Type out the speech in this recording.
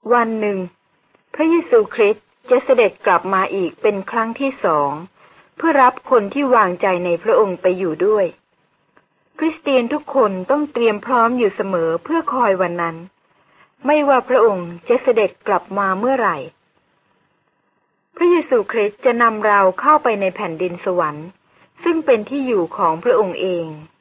วันหนึ่งพระเยซูคริสต์จะเสด็จกลับมาอีกเป็นครั้งที่2เพื่อรับคนที่วางใจในพระองค์ไปอยู่ด้วยคริสเตียนทุกคนต้องเตรียมพร้อมอยู่เสมอเพื่อคอยวันนั้นไม่ว่าพระองค์จะเสด็จกลับมาเมื่อไหร่พระเยซูคริสต์จะนำเราเข้าไปในแผ่นดินสวรรค์ซึ่งเป็นที่อยู่ของพระองค์เอง